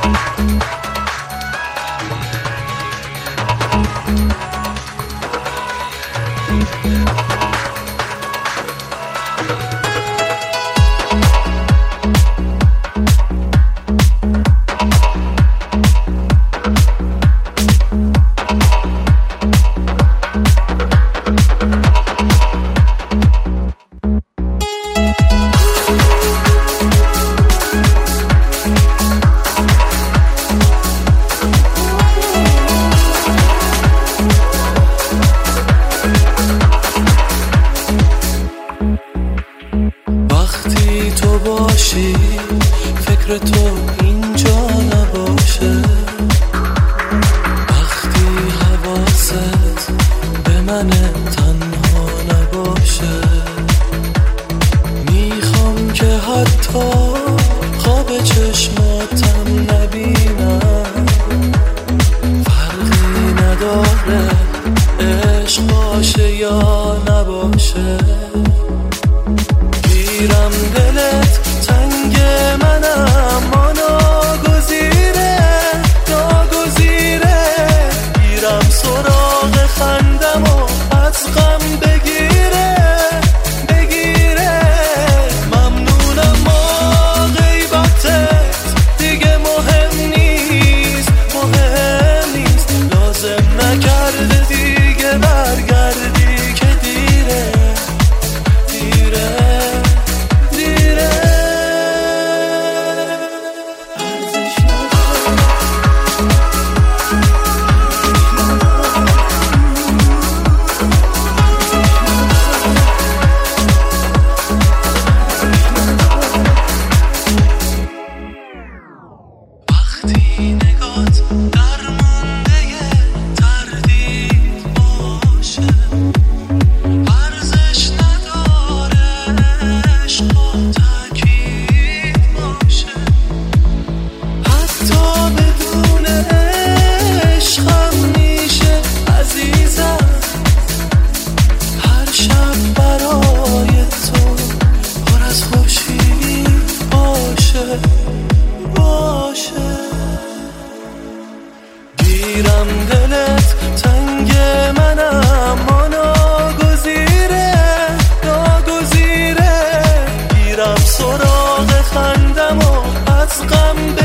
وقتی تو باشی فکر تو اینجا نباشه، وقتی حواست به من تنها نباشه، میخوام که حتی خواب چشماتم نبینم، فرقی نداره عشق باشه یا نباشه. گیرم دلت تنگ منم اما ناگزیره گیرم سراغ خندم و از غم بگیره ممنونم ما غیبتت دیگه مهم نیست لازم نکرده دیگه برگردی که دیره وقتی نگات درمونده تردید باشه، ارزش نداره عشق و تأکید باشه، حتی بدون عشقم میشه عزیزم هر شب برای تو پر از خورشید باشه. گیرم دلت تنگ منم اما ناگزیره گیرم سراغ خندم و از غم